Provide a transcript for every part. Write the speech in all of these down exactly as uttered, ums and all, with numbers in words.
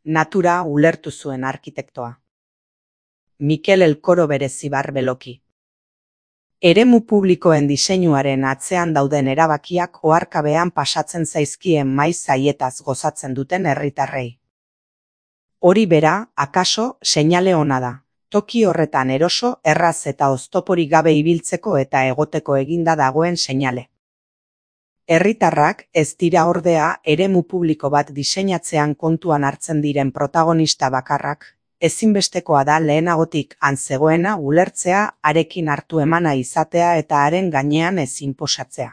natura ulertu zuen arkitektoa. Mikel Elkoro Berezibar Beloki. Eremu publikoen diseinuaren atzean dauden erabakiak oharkabean pasatzen zaizkien maiz zaietaz gozatzen duten herritarrei. Hori bera, akaso, seinale ona da. Toki horretan eroso, erraz eta oztoporik gabe ibiltzeko eta egoteko eginda dagoen seinale. Herritarrak ez dira ordea eremu publiko bat diseinatzean kontuan hartzen diren protagonista bakarrak, ezinbestekoa da lehenagotik han zegoena ulertzea, harekin hartu emana izatea eta haren gainean ez inposatzea.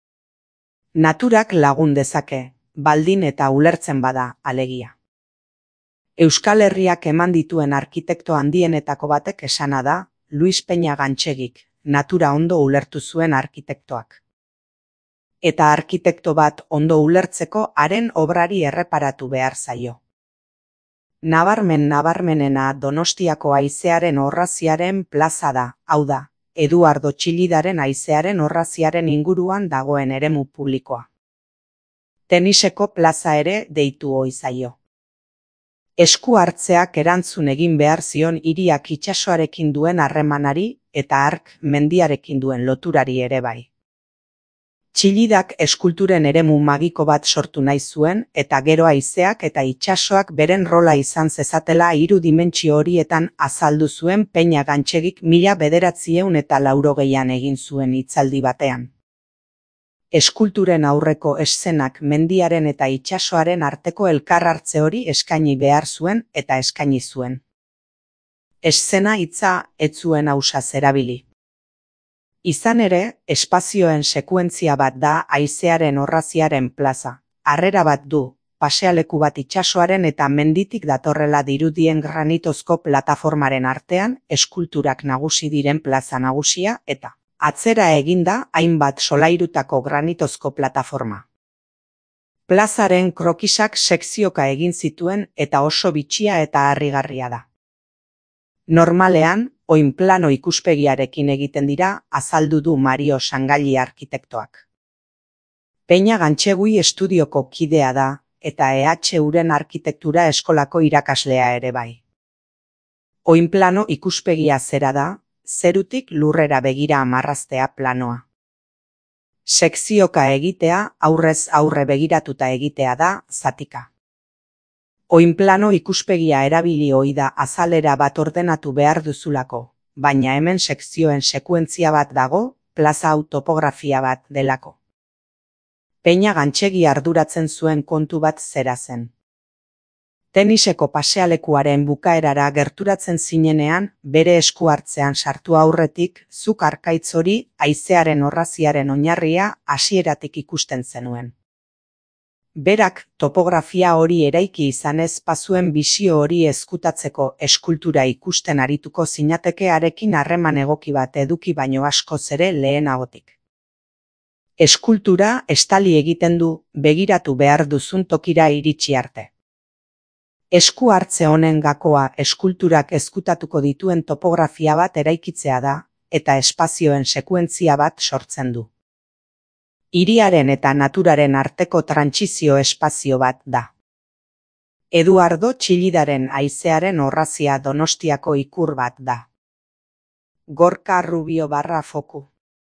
Naturak lagun dezake, baldin eta ulertzen bada, alegia. Euskal Herriak eman dituen arkitekto handienetako batek esana da, Luis Peña Gantxegik, natura ondo ulertu zuen arkitektoak. Eta arkitekto bat ondo ulertzeko haren obrari erreparatu behar zaio. Nabarmen nabarmenena Donostiako haizearen orraziaren plaza da, hau da, Eduardo Txillidaren haizearen orraziaren inguruan dagoen eremu publikoa. Teniseko plaza ere deitu ohi zaio. Esku hartzeak erantzun egin behar zion hiriak itsasoarekin duen harremanari eta hark mendiarekin duen loturari ere bai. Txillidak eskulturen eremu magiko bat sortu nahi zuen eta gero haizeak eta itsasoak beren rola izan zezatela hiru dimentsio horietan azaldu zuen Peña Gantxegik mila bederatziehun eta laurogeian egin zuen hitzaldi batean. Eskulturen aurreko eszenak mendiaren eta itsasoaren arteko elkarhartze hori eskaini behar zuen eta eskaini zuen. Eszena hitza ez zuen ausaz erabili. Izan ere, espazioen sekuentzia bat da haizearen orraziaren plaza. Harrera bat du, pasealeku bat itsasoaren eta menditik datorrela dirudien granitozko plataformaren artean, eskulturak nagusi diren plaza nagusia eta atzera eginda hainbat solairutako granitozko plataforma. Plazaren krokisak sekzioka egin zituen eta oso bitxia eta harrigarria da. Normalean, oinplano ikuspegiarekin egiten dira, azaldu du Mario Sangalli arkitektoak. Peña Gantxegui estudioko kidea da, eta E H Uren arkitektura eskolako irakaslea ere bai. Oinplano ikuspegia zera da, zerutik lurrera begira amarraztea planoa. Sekzioka egitea, aurrez aurre begiratuta egitea da, zatika. Oinplano ikuspegia erabili ohi da azalera bat ordenatu behar duzulako, baina hemen sekzioen sekuentzia bat dago, plaza hau topografia bat delako. Peña Gantxegi arduratzen zuen kontu bat zera zen. Teniseko pasealekuaren bukaerara gerturatzen zinenean, bere esku hartzean sartu aurretik, zuk arkaitz hori haizearen orraziaren oinarria hasieratik ikusten zenuen. Berak topografia hori eraiki izanez bazuen bisio hori ezkutatzeko eskultura ikusten arituko zinateke harekin harreman egoki bat eduki baino askoz ere lehenagotik. Eskultura estali egiten du begiratu behar duzun tokira iritsi arte. Esku hartze honen gakoa eskulturak ezkutatuko dituen topografia bat eraikitzea da, eta espazioen sekuentzia bat sortzen du. Hiriaren eta naturaren arteko trantsizio espazio bat da. Eduardo Txillidaren haizearen orrazia Donostiako ikur bat da. Gorka Rubio barra foku.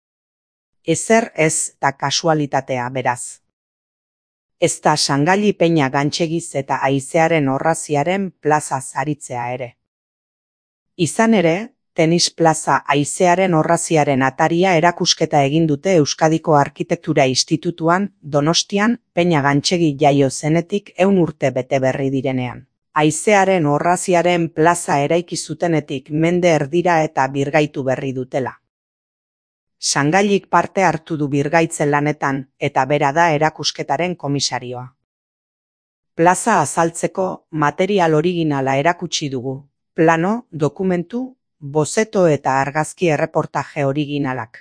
Ezer ez da kasualitatea beraz. Ez da Sangalli Peña Gantxegiz eta haizearen orraziaren plaza zaritzea ere. Izan ere, Tenis plaza haizearen orraziaren ataria erakusketa egin dute Euskadiko Arkitektura Institutuan, Donostian, Peña Gantxegi jaio zenetik ehun urte bete berri direnean. Haizearen orraziaren plaza eraiki zutenetik mende erdira eta birgaitu berri dutela. Sangallik parte hartu du birgaitzen lanetan eta bera da erakusketaren komisarioa. Plaza azaltzeko material originala erakutsi dugu, plano, dokumentu, bozeto eta argazki erreportaje originalak.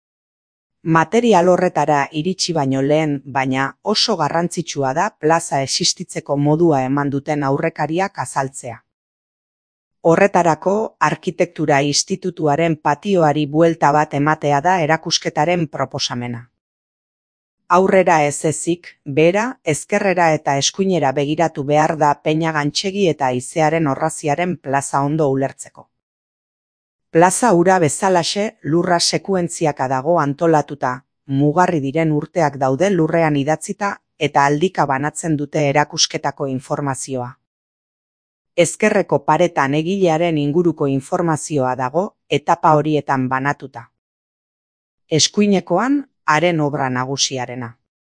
Material horretara iritsi baino lehen, baina oso garrantzitsua da plaza existitzeko modua eman duten aurrekariak azaltzea. Horretarako, Arkitektura Institutuaren patioari buelta bat ematea da erakusketaren proposamena. Aurrera ez ezik, behera, ezkerrera eta eskuinera begiratu behar da Peña Gantxegi eta haizearen orraziaren plaza ondo ulertzeko. Plaza hura bezalaxe lurra sekuentziaka dago antolatuta, mugarri diren urteak daude lurrean idatzita eta aldika banatzen dute erakusketako informazioa. Ezkerreko paretan egilearen inguruko informazioa dago etapa horietan banatuta. Eskuinekoan, haren obra nagusiarena.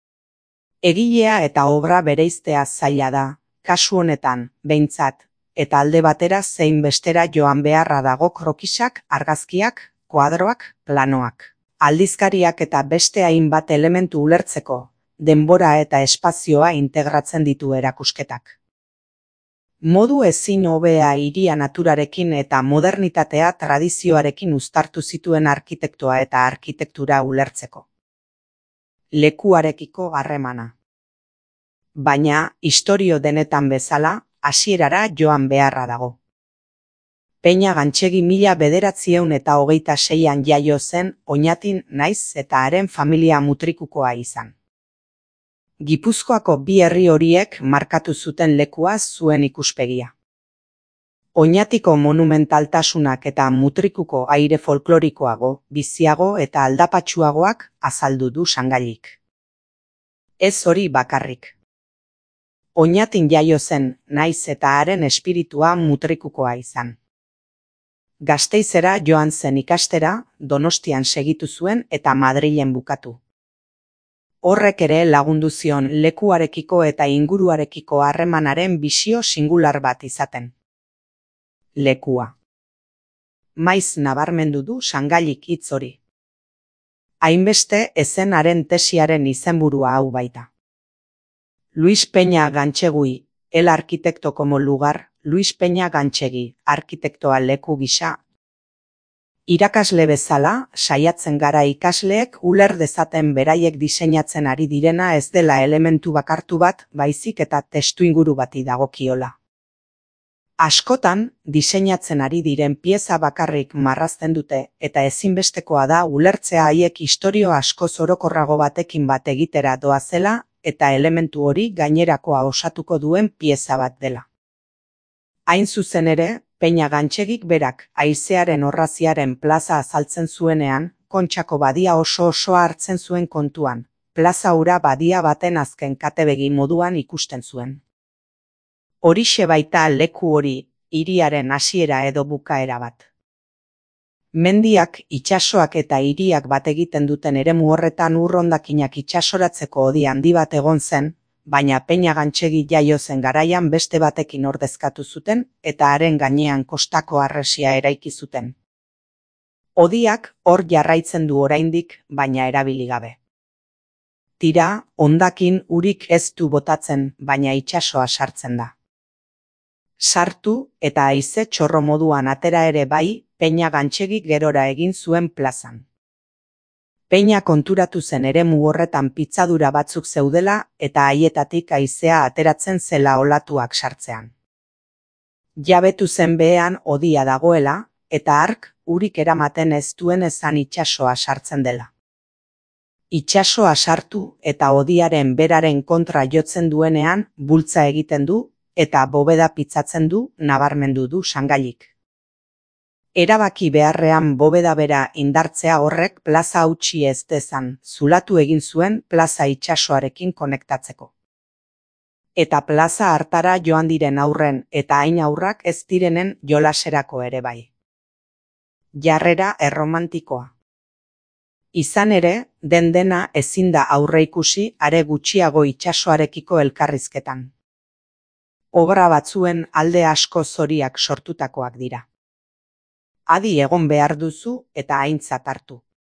Egilea eta obra bereiztea zaila da, kasu honetan, behintzat, eta alde batera zein bestera joan beharra dago krokisak, argazkiak, kuadroak, planoak. Aldizkariak eta beste hainbat elementu ulertzeko, denbora eta espazioa integratzen ditu erakusketak. Modu ezin hobea hiria naturarekin eta modernitatea tradizioarekin uztartu zituen arkitektoa eta arkitektura ulertzeko. Lekuarekiko harremana. Baina, istorio denetan bezala, hasierara joan beharra dago. Peña Gantxegi mila bederatziehun eta hogeita seian jaio zen Oñatin naiz eta haren familia mutrikukoa izan. Gipuzkoako bi herri horiek markatu zuten lekua zuen ikuspegia. Oñatiko monumentaltasunak eta mutrikuko aire folklorikoago, biziago eta aldapatsuagoak azaldu du Sangailik. Ez hori bakarrik. Oñatin jaio zen, naiz eta haren espiritua mutrikukoa izan. Gasteizera joan zen ikastera, Donostian segitu zuen eta Madrilen bukatu. Horrek ere lagundu zion lekuarekiko eta inguruarekiko harremanaren bisio singular bat izaten. Lekua. Maiz nabarmendu du Sangailik hitz hori. Hainbeste ezen haren tesiaren izenburua hau baita. Luis Peña Gantxegui, el arquitecto como lugar, Luis Peña Gantxegi, arkitektoa leku gisa. Irakasle bezala, saiatzen gara ikasleek uler dezaten beraiek diseinatzen ari direna ez dela elementu bakartu bat, baizik eta testuinguru bati dagokiola. Askotan, diseinatzen ari diren pieza bakarrik marrazten dute eta ezinbestekoa da ulertzea haiek istorio asko orokorrago batekin bat egitera doazela eta elementu hori gainerakoa osatuko duen pieza bat dela. Hain zuzen ere, Peña Gantxegik berak haizearen orraziaren plaza azaltzen zuenean, Kontxako badia oso osoa hartzen zuen kontuan, plaza hura badia baten azken katebegi moduan ikusten zuen. Horixe baita leku hori, hiriaren hasiera edo bukaera bat. Mendiak, itsasoak eta hiriak bat egiten duten eremu horretan ur hondakinak itsasoratzeko hodi handi bat egon zen, baina Peña Gantxegi jaio zen garaian beste batekin ordezkatu zuten eta haren gainean kostako harresia eraiki zuten. Hodiak hor jarraitzen du oraindik, baina erabili gabe. Tira, hondakin urik ez du botatzen, baina itsasoa sartzen da. Sartu eta haize txorro moduan atera ere bai, Peña Gantxegi gerora egin zuen plazan. Peña konturatu zen eremu horretan pitzadura batzuk zeudela eta haietatik haizea ateratzen zela olatuak sartzean. Jabetu zen behean hodia dagoela eta hark urik eramaten ez duen ezan itsasoa sartzen dela. Itsasoa sartu eta hodiaren beraren kontra jotzen duenean bultza egiten du eta bobeda pitzatzen du nabarmendu du Sangailik. Erabaki beharrean bobeda bera indartzea horrek plaza hautsi ez dezan, zulatu egin zuen plaza itsasoarekin konektatzeko. Eta plaza hartara joan diren aurren eta hain aurrak ez direnen jolaserako ere bai. Jarrera erromantikoa. Izan ere, den dena ezin da aurreikusi are gutxiago itsasoarekiko elkarrizketan. Obra batzuen alde asko zoriak sortutakoak dira. Adi egon behar duzu eta aintzat hartu.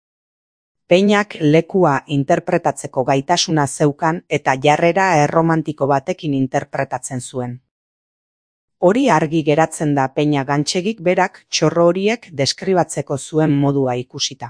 Peñak lekua interpretatzeko gaitasuna zeukan eta jarrera erromantiko batekin interpretatzen zuen. Hori argi geratzen da Peña Gantxegik berak txorro horiek deskribatzeko zuen modua ikusita.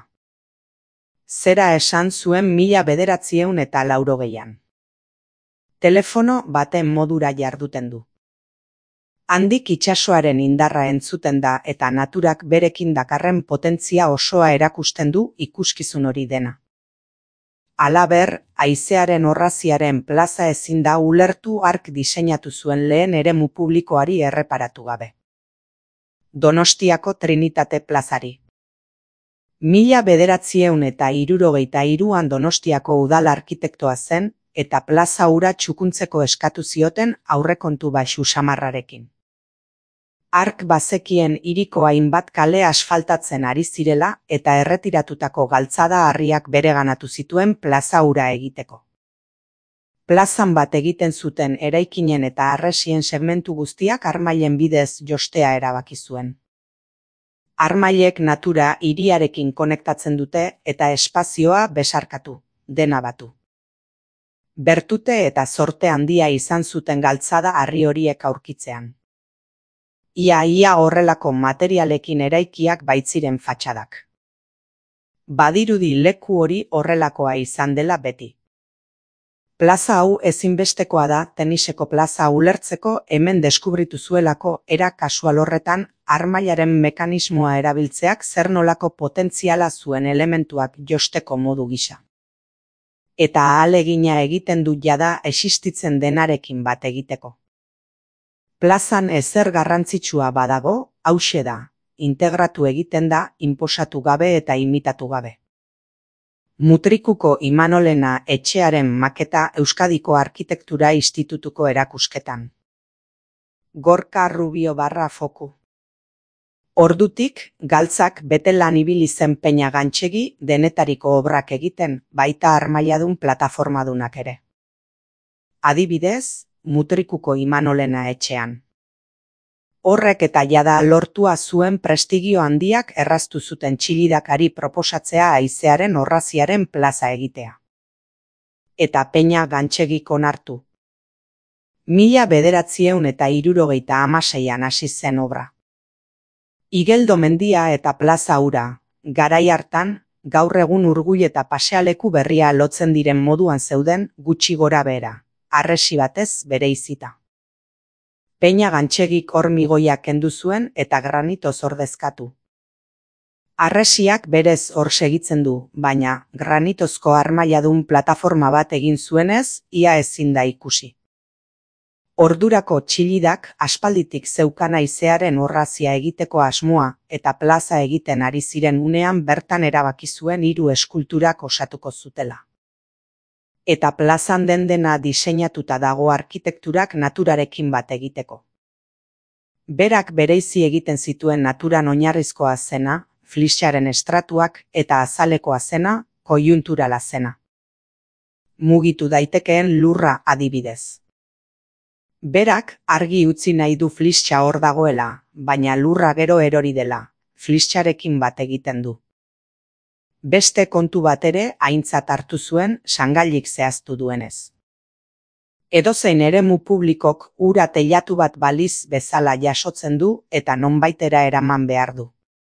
Zera esan zuen mila bederatziehun eta laurogeian. Telefono baten modura jarduten du. Handik itsasoaren indarra entzuten da eta naturak berekin dakarren potentzia osoa erakusten du ikuskizun hori dena. Halaber, haizearen orraziaren plaza ezin da ulertu hark diseinatu zuen lehen eremu publikoari erreparatu gabe. Donostiako Trinitate plazari. Mila bederatziehun eta hirurogeita hiruan Donostiako udal arkitektoa zen, eta plaza hura txukuntzeko eskatu zioten aurrekontu baxu samarrarekin. Hark bazekien hiriko hainbat kale asfaltatzen ari zirela eta erretiratutako galtzada harriak bereganatu zituen plaza hura egiteko. Plazan bat egiten zuten eraikinen eta harresien segmentu guztiak harmailen bidez jostea erabaki zuen. Harmailek natura hiriarekin konektatzen dute eta espazioa besarkatu, dena batu. Bertute eta zorte handia izan zuten galtzada harri horiek aurkitzean. Ia-ia horrelako materialekin eraikiak baitziren fatxadak. Badirudi leku hori horrelakoa izan dela beti. Plaza hau ezinbestekoa da teniseko plaza ulertzeko hemen deskubritu zuelako era kasual horretan harmailaren mekanismoa erabiltzeak zer nolako potentziala zuen elementuak josteko modu gisa. Eta ahalegina egiten du jada existitzen denarekin bat egiteko. Plazan ezer garrantzitsua badago, hauxe da, integratu egiten da, inposatu gabe eta imitatu gabe. Mutrikuko Imanolena etxearen maketa Euskadiko Arkitektura Institutuko erakusketan. Gorka Rubio barra foku. Ordutik, galtzak bete lan ibili zen Peña Gantxegi denetariko obrak egiten, baita harmailadun plataformadunak ere. Adibidez, Mutrikuko Imanolena etxean. Horrek eta jada lortua zuen prestigio handiak erraztu zuten txilidakari proposatzea haizearen orraziaren plaza egitea. Eta Peña Gantxegik onartu. Mila bederatziehun eta hirurogeita hamaseian hasi zen obra. Igeldo mendia eta plaza hura, garai hartan, gaur egun Urgui eta pasealeku berria lotzen diren moduan zeuden gutxi gora behera, harresi batez bereizita. Peña Gantxegik hormigoiak kendu zuen eta granitoz ordezkatu. Harresiak berez hor segitzen du, baina granitozko harmailadun plataforma bat egin zuenez, ia ezin da ikusi. Ordurako txilidak aspalditik zeukan haizearen orrazia egiteko asmoa eta plaza egiten ari ziren unean bertan erabaki zuen hiru eskulturak osatuko zutela. Eta plazan den dena diseinatuta dago arkitekturak naturarekin bat egiteko. Berak bereizi egiten zituen naturan oinarrizkoa zena, flixaren estratuak eta azalekoa zena, koiunturala zena. Mugitu daitekeen lurra adibidez. Berak argi utzi nahi du flixa hor dagoela, baina lurra gero erori dela, flixarekin bat egiten du. Beste kontu bat ere aintzat hartu zuen sangailik zehaztu duenez. Edozein eremu publikok ura teilatu bat baliz bezala jasotzen du eta nonbaitera eraman behar du.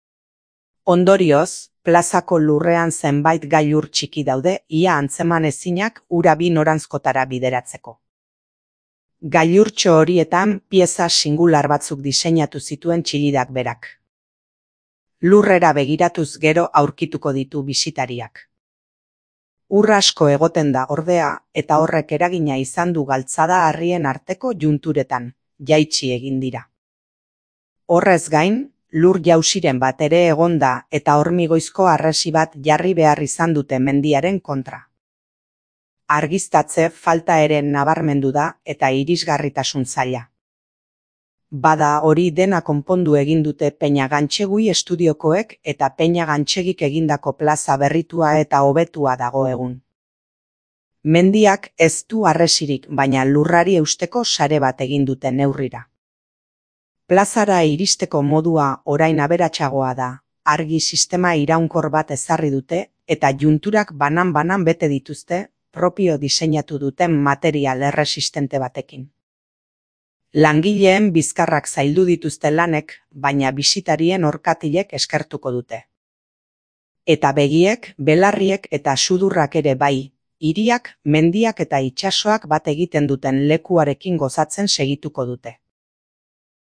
Ondorioz, plazako lurrean zenbait gailur txiki daude ia antzeman ezinak ura bi noranzkotara bideratzeko. Gailurtxo horietan pieza singular batzuk diseinatu zituen txilidak berak. Lurrera begiratuz gero aurkituko ditu bisitariak. Ur asko egoten da ordea eta horrek eragina izan du galtzada harrien arteko junturetan, jaitsi egin dira. Horrez gain, lur jausiren bat ere egon da eta hormigoizko harresi bat jarri behar izan dute mendiaren kontra. Argiztatze falta ere nabarmendu da eta irisgarritasun zaila. Bada hori dena konpondu egin dute Peña Gantxegui estudiokoek eta Peña Gantxegik egindako plaza berritua eta hobetua dago egun. Mendiak ez du harresirik, baina lurrari eusteko sare bat egin dute neurrira. Plazara iristeko modua orain aberatsagoa da, argi sistema iraunkor bat ezarri dute eta junturak banan-banan bete dituzte, propio diseinatu duten material erresistente batekin. Langileen bizkarrak zaildu dituzte lanek, baina bisitarien orkatilek eskertuko dute. Eta begiek, belarriek eta sudurrak ere bai, hiriak, mendiak eta itsasoak bat egiten duten lekuarekin gozatzen segituko dute.